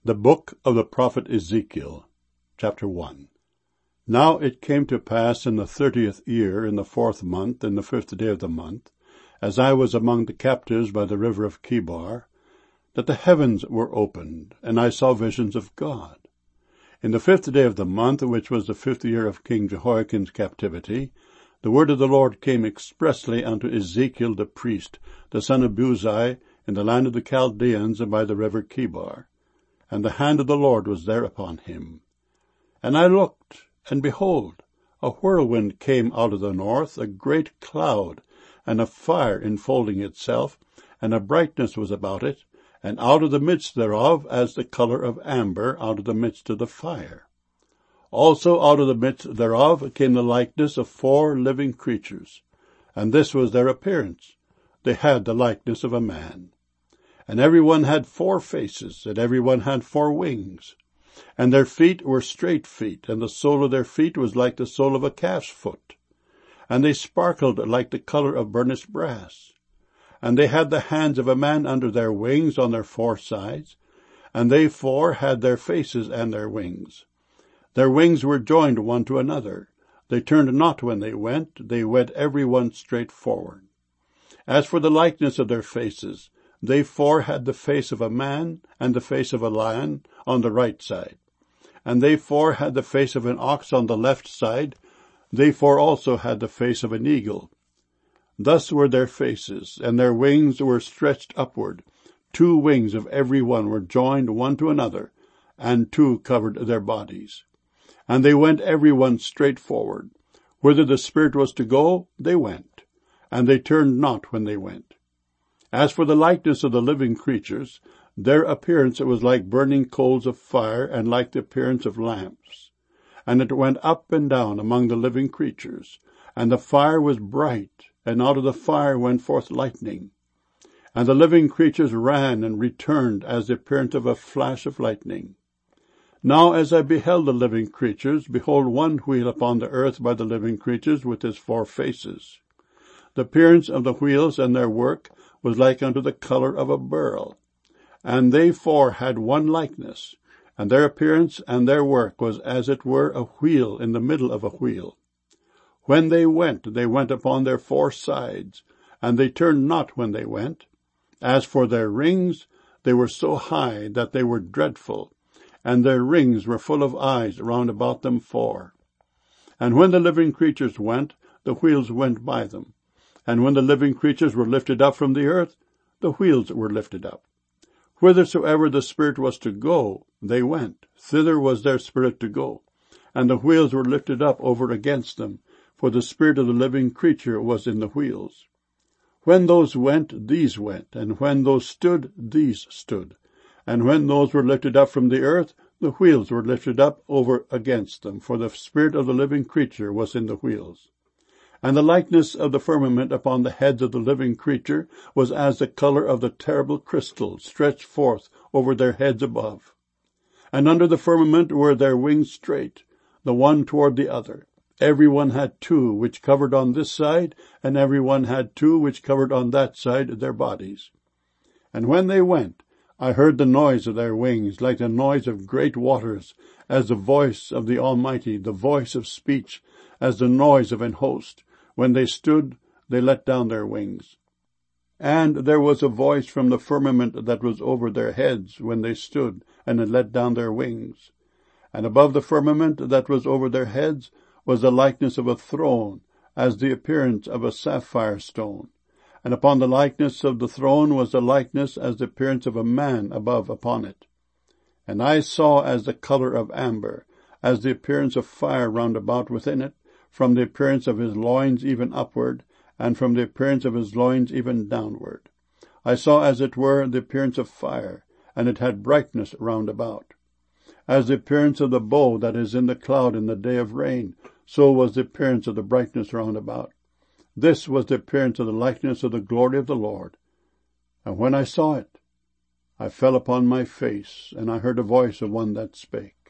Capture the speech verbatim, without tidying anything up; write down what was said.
The book of the prophet Ezekiel, chapter one. Now it came to pass in the thirtieth year, in the fourth month, in the fifth day of the month, as I was among the captives by the river of Chebar, that the heavens were opened, and I saw visions of God. In the fifth day of the month, which was the fifth year of King Jehoiakim's captivity, the word of the Lord came expressly unto Ezekiel the priest, the son of Buzi, in the land of the Chaldeans by the river Chebar. And the hand of the Lord was there upon him. And I looked, and behold, a whirlwind came out of the north, a great cloud, and a fire enfolding itself, and a brightness was about it, and out of the midst thereof as the color of amber out of the midst of the fire. Also out of the midst thereof came the likeness of four living creatures, and this was their appearance. They had the likeness of a man. And every one had four faces, and every one had four wings. And their feet were straight feet, and the sole of their feet was like the sole of a calf's foot. And they sparkled like the color of burnished brass. And they had the hands of a man under their wings on their four sides, and they four had their faces and their wings. Their wings were joined one to another. They turned not when they went, they went every one straight forward. As for the likeness of their faces, they four had the face of a man and the face of a lion on the right side. And they four had the face of an ox on the left side. They four also had the face of an eagle. Thus were their faces, and their wings were stretched upward. Two wings of every one were joined one to another, and two covered their bodies. And they went every one straight forward. Whither the Spirit was to go, they went, and they turned not when they went. As for the likeness of the living creatures, their appearance was like burning coals of fire, and like the appearance of lamps. And it went up and down among the living creatures, and the fire was bright, and out of the fire went forth lightning. And the living creatures ran and returned as the appearance of a flash of lightning. Now as I beheld the living creatures, behold, one wheel upon the earth by the living creatures with his four faces. The appearance of the wheels and their work was like unto the color of a beryl. And they four had one likeness, and their appearance and their work was as it were a wheel in the middle of a wheel. When they went, they went upon their four sides, and they turned not when they went. As for their rings, they were so high that they were dreadful, and their rings were full of eyes round about them four. And when the living creatures went, the wheels went by them. And when the living creatures were lifted up from the earth, the wheels were lifted up. Whithersoever the Spirit was to go, they went. Thither was their spirit to go. And the wheels were lifted up over against them, for the spirit of the living creature was in the wheels. When those went, these went, and when those stood, these stood. And when those were lifted up from the earth, the wheels were lifted up over against them, for the spirit of the living creature was in the wheels. And the likeness of the firmament upon the heads of the living creature was as the color of the terrible crystal stretched forth over their heads above. And under the firmament were their wings straight, the one toward the other. Every one had two which covered on this side, and every one had two which covered on that side their bodies. And when they went, I heard the noise of their wings, like the noise of great waters, as the voice of the Almighty, the voice of speech, as the noise of an host. When they stood, they let down their wings. And there was a voice from the firmament that was over their heads when they stood, and had let down their wings. And above the firmament that was over their heads was the likeness of a throne, as the appearance of a sapphire stone. And upon the likeness of the throne was the likeness as the appearance of a man above upon it. And I saw as the color of amber, as the appearance of fire round about within it, from the appearance of his loins even upward, and from the appearance of his loins even downward. I saw as it were the appearance of fire, and it had brightness round about. As the appearance of the bow that is in the cloud in the day of rain, so was the appearance of the brightness round about. This was the appearance of the likeness of the glory of the Lord. And when I saw it, I fell upon my face, and I heard a voice of one that spake.